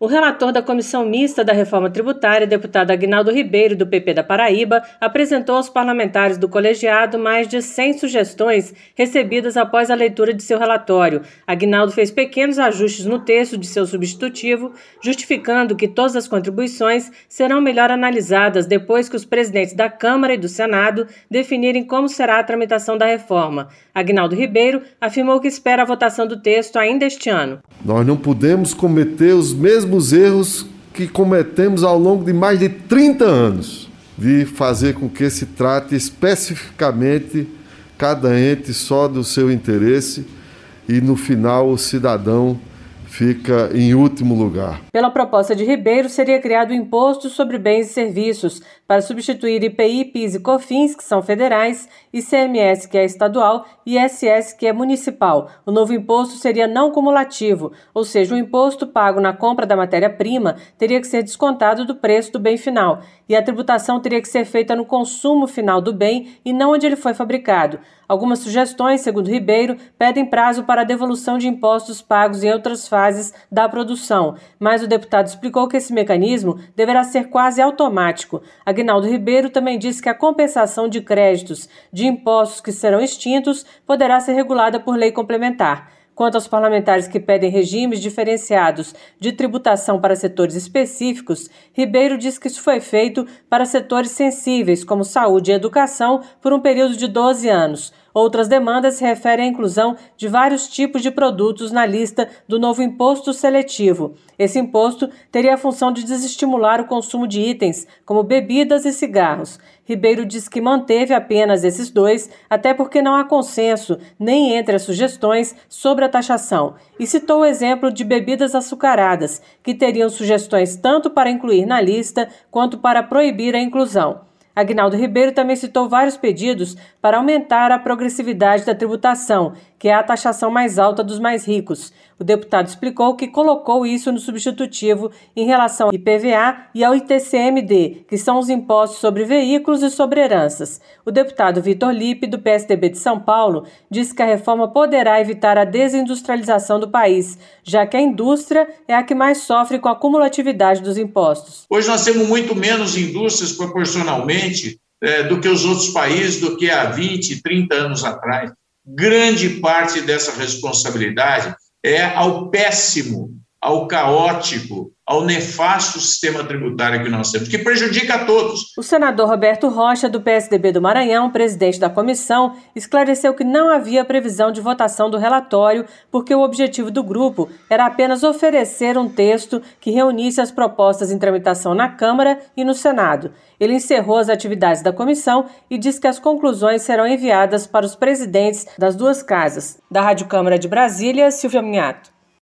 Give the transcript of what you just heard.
O relator da Comissão Mista da Reforma Tributária, deputado Aguinaldo Ribeiro, do PP da Paraíba, apresentou aos parlamentares do colegiado mais de 100 sugestões recebidas após a leitura de seu relatório. Aguinaldo fez pequenos ajustes no texto de seu substitutivo, justificando que todas as contribuições serão melhor analisadas depois que os presidentes da Câmara e do Senado definirem como será a tramitação da reforma. Aguinaldo Ribeiro afirmou que espera a votação do texto ainda este ano. Nós não podemos cometer os mesmos erros que cometemos ao longo de mais de 30 anos, de fazer com que se trate especificamente cada ente só do seu interesse e, no final, o cidadão fica em último lugar. Pela proposta de Ribeiro, seria criado o Imposto sobre Bens e Serviços para substituir IPI, PIS e COFINS, que são federais, ICMS, que é estadual, e ISS, que é municipal. O novo imposto seria não cumulativo, ou seja, o imposto pago na compra da matéria-prima teria que ser descontado do preço do bem final, e a tributação teria que ser feita no consumo final do bem e não onde ele foi fabricado. Algumas sugestões, segundo Ribeiro, pedem prazo para a devolução de impostos pagos em outras fases da produção, mas o deputado explicou que esse mecanismo deverá ser quase automático. Aguinaldo Ribeiro também disse que a compensação de créditos de impostos que serão extintos poderá ser regulada por lei complementar. Quanto aos parlamentares que pedem regimes diferenciados de tributação para setores específicos, Ribeiro diz que isso foi feito para setores sensíveis, como saúde e educação, por um período de 12 anos. Outras demandas se referem à inclusão de vários tipos de produtos na lista do novo imposto seletivo. Esse imposto teria a função de desestimular o consumo de itens, como bebidas e cigarros. Ribeiro diz que manteve apenas esses dois, até porque não há consenso, nem entre as sugestões, sobre a taxação. E citou o exemplo de bebidas açucaradas, que teriam sugestões tanto para incluir na lista, quanto para proibir a inclusão. Aguinaldo Ribeiro também citou vários pedidos para aumentar a progressividade da tributação, que é a taxação mais alta dos mais ricos. O deputado explicou que colocou isso no substitutivo em relação ao IPVA e ao ITCMD, que são os impostos sobre veículos e sobre heranças. O deputado Vitor Lippe, do PSDB de São Paulo, disse que a reforma poderá evitar a desindustrialização do país, já que a indústria é a que mais sofre com a cumulatividade dos impostos. Hoje nós temos muito menos indústrias proporcionalmente do que os outros países, do que há 20, 30 anos atrás. Grande parte dessa responsabilidade é ao péssimo, ao caótico, ao nefasto sistema tributário que nós temos, que prejudica a todos. O senador Roberto Rocha, do PSDB do Maranhão, presidente da comissão, esclareceu que não havia previsão de votação do relatório, porque o objetivo do grupo era apenas oferecer um texto que reunisse as propostas em tramitação na Câmara e no Senado. Ele encerrou as atividades da comissão e disse que as conclusões serão enviadas para os presidentes das duas casas. Da Rádio Câmara de Brasília, Silvia Minhato.